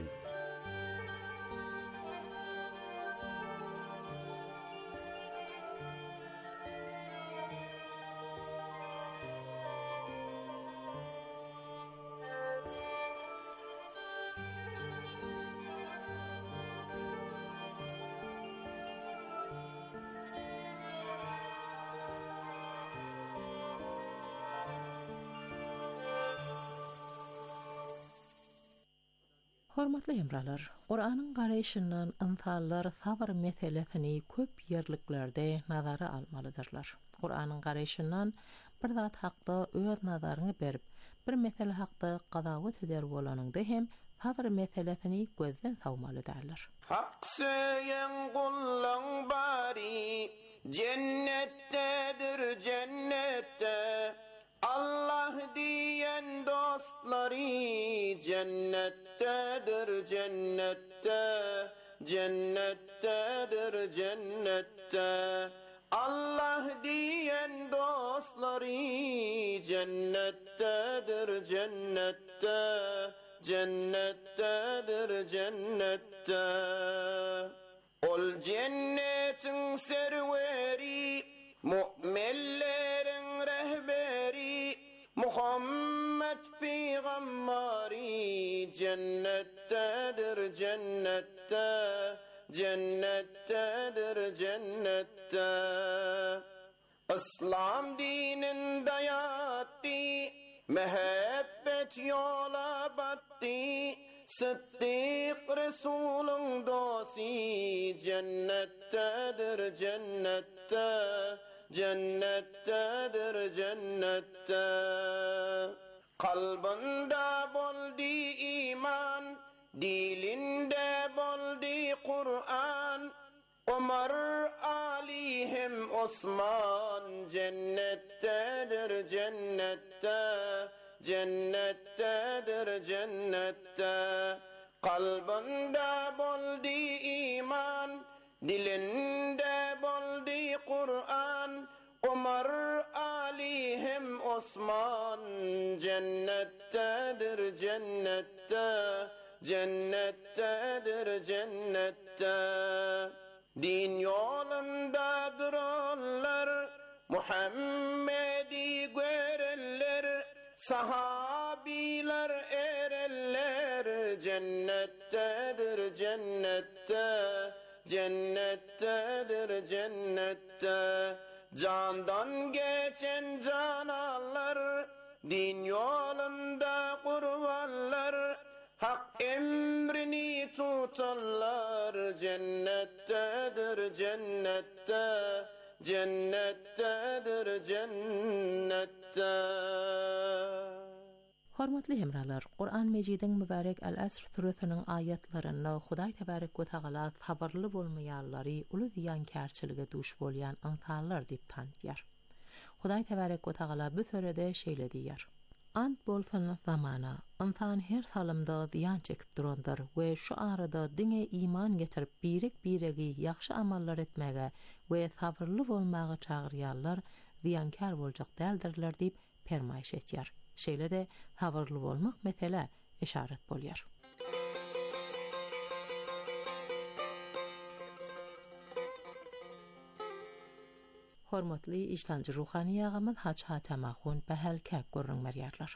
Hormatly hemralar, Qur'anyň garaýşyndan insallar sabr meselesini köp ýerliklerde nazara almalydyrlar. Qur'anyň garaýşyndan bir zat hakda öz nazaryny berip, bir mesele hakda gadawat eder bolanyňda hem sabr meselesini gözden sawmalydylar. Hak söýen gullaň bari cennetdedir cennette. Allah diyen dostları cennettedir cennette, cennettedir cennette. Allah diyen dostları cennettedir cennette, cennettedir cennette. Ol cennetin serveri, mu'minlerin rehberi, Muhammed peygamberi cennettedir cennette, cennettedir cennette. İslam dinin dayattı, mehabbet yola battı. Sıddık Resulün dosi cennettedir cennette, cennettedir cennette. Kalbinde boldi iman, dilinde boldi Kur'an. Ömer, Ali hem Osman cennettedir cennette, cennettedir cennette. Kalbinde boldi iman, dilinde boldi Kur'an. Ömer, Ali hem Osman cennettedir cennette, cennettedir cennette. Din yolunda duranlar, Muhammed'i görenler, sahabiler erenler cennettedir cennette, cennettedir cennette. Candan geçen cananlar, din yolunda kurbanlar, hak emrini tutanlar cennettedir cennette, cennettedir cennette. Hormatly hemralar, Qur'an Mejidin mübarek Al-Asr surəsinin ayətlərində Xuday təbarək və təala sabırlı bolmayanları ulu ziyankarçılığa duş bolyan insanlar dep tanıtır. Xuday təbarək və təala bu surədə şeýle diýär: Ant bolsun zamana, insan her salımda ziyan çekip durandır ve şu arada dine iman getirip biregi yaxşı amallar etmege ve sabırlı bolmağı çağırýarlar, ziyankar boljak däldirler deyip permaýş etýär. Şeýle de sabırlı bolmak mesele işaret bolýar. Hormatly işlanjy ruhani ýagymyz Haç Hatamaxun behelke görünmerýärler.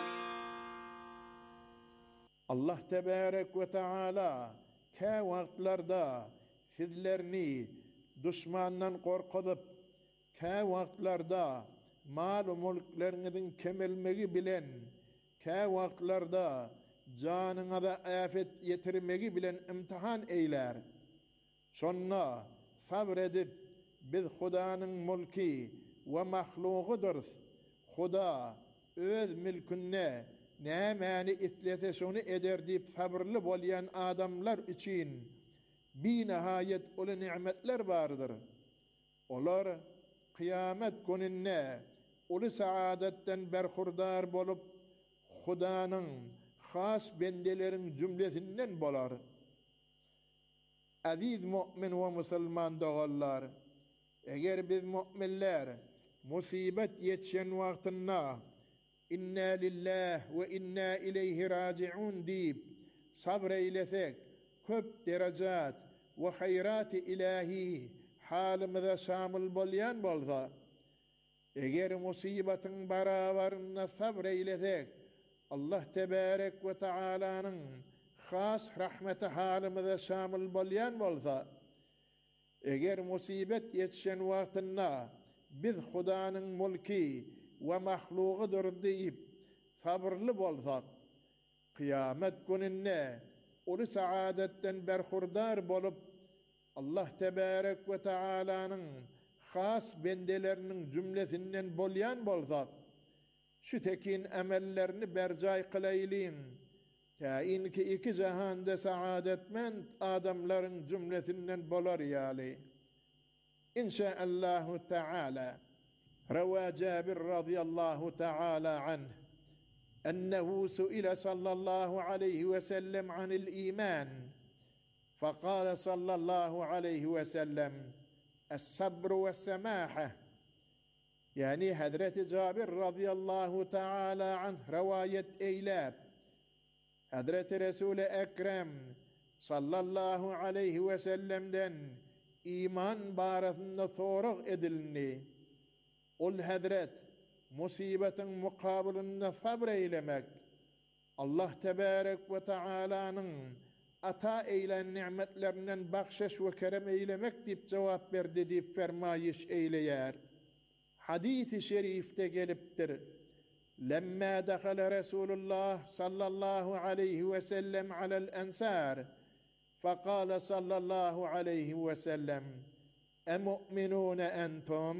Allah tebarek ve teala ke wagtlarda sizlerini düşmandan korkutup ke wagtlarda mal ve mulklerinizin kemelmegi bilen ke wagtlarda canına da afet yetirmegi bilen imtihan eyler. Şonna sabredip biz Hudanın mulki ve mahluğudur. Huda öz mülkünne nämeni isletesini eder deyip sabırlı bolyan adamlar için bir nihayet ulu nimetler vardır. Olar kıyamet gününde ulu saadetten berhurdar bolup Hudanın has bendelerin cümlesinden bolar. Aziz mümin ve musulman doğallar, eğer biz müminler musibet yetişen wagtynda inna lillahi ve inna ileyhi raciun deyip sabr eylesek, köp derecat ve hayrat-ı ilahi halimize şamil bolyan bolsa, eğer musibetin barabarına sabr eylesek, Allah tebarek ve teala'nın khas rahmeti halimize şamil bolyan bolsa, eğer musibet yetişen wagtynda biz Hudanın mulki ve mahluğudur deyip sabırlı bolsak, kıyamet gününde ulu saadetten berhurdar bolup Allah tebarek ve teala'nın has bendelerinin cümlesinden bolyan bolsak, şu tekin emellerini bercay kılaylin, kain ki iki cihanda saadetmend adamların cümlesinden bolar yali. İnşaallahu Teala. روى جابر رضي الله تعالى عنه أنه سئل صلى الله عليه وسلم عن الإيمان فقال صلى الله عليه وسلم الصبر والسماحة. يعني حضرة جابر رضي الله تعالى عنه رواية إيلاب حضرة رسول أكرم صلى الله عليه وسلم دن إيمان بارثن ثورغ إدلني ol hadret musibetin mukabilinde sabr eylemek, Allah tebarek ve teala'nın ata eylen nimetlerinden bahşiş ve kerem eylemek deyip cevap verdi deyip fermayiş eyleyer. Hadis-i şerifte geliptir. Lemma dakhala Resulullah sallallahu aleyhi ve sellem alel ensar faqala sallallahu aleyhi ve sellem emu'minune entum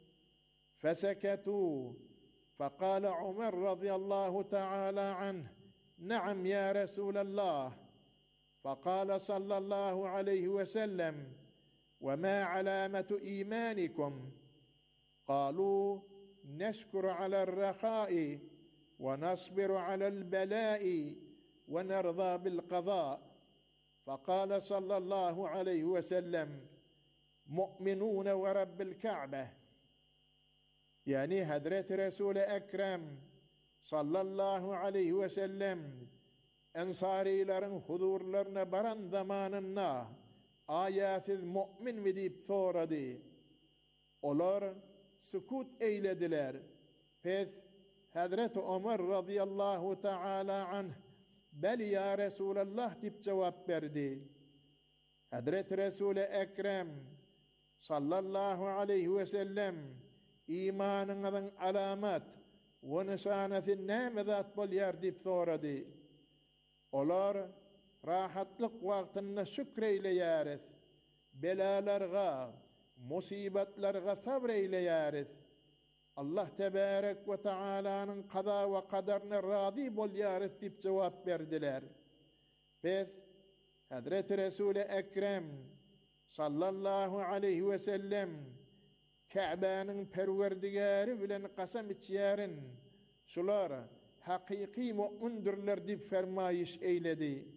فسكتوا فقال عمر رضي الله تعالى عنه نعم يا رسول الله فقال صلى الله عليه وسلم وما علامة إيمانكم قالوا نشكر على الرخاء ونصبر على البلاء ونرضى بالقضاء فقال صلى الله عليه وسلم مؤمنون ورب الكعبة Yani Hazreti Resul-i Ekrem sallallahu aleyhi ve sellem ensarilerin huzurlarına baran zamanında ayatsiz mu'min mi deyip soradı. Olar sükut eylediler. Pes Hazreti Ömer radıyallahu ta'ala anh bel ya Resulallah deyip cevap verdi. Hazreti Resul-i Ekrem sallallahu aleyhi ve sellem imanınızın alamat ve nişanesi nemedat bolyar deyip soradı. Olar rahatlık vaktinde şükreyleyeriz. Belalarga, musibetlerga sabreyleyeriz. Allah tebarek ve Teala'nın kaza ve kaderine razı bolyarız deyip cevap verdiler. Biz Hazreti Resul-i Ekrem sallallahu aleyhi ve sellem Ka'ba'nın perverdigari bilen qasam içyerin şular hakiki mu'mindirler deyip fermayiş eyledi.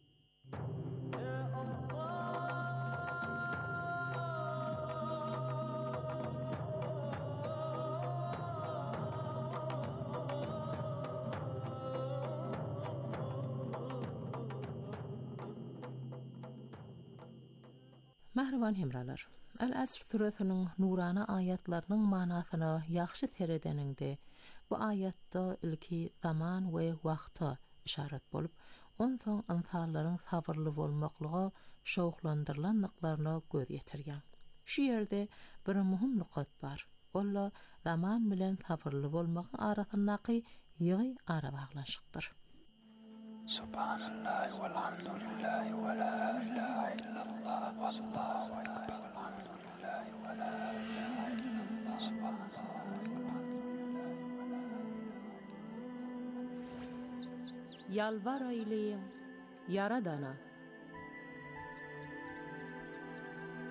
Mahriban hemralar, Al-Asr suresinin nurana ayatlarının manasına yaxşı teredeninde bu ayatda ilki zaman ve vaqta işaret bolup, ondan insanların sabırlı bolmaklığı şoğlandırılanlıklarına göz yetirgen. Şu yerde bir muhim nukat var. Ola zaman bilen sabırlı bolmakın arasındaki yığı ara bağlanışıktır. Subhanallah velhamdülillah ve la ilahe illallah ve allahu ekber. Elhamdülillah ve la ilahe illallah. Subhanallah. Yalvar eyleyin Yaradana.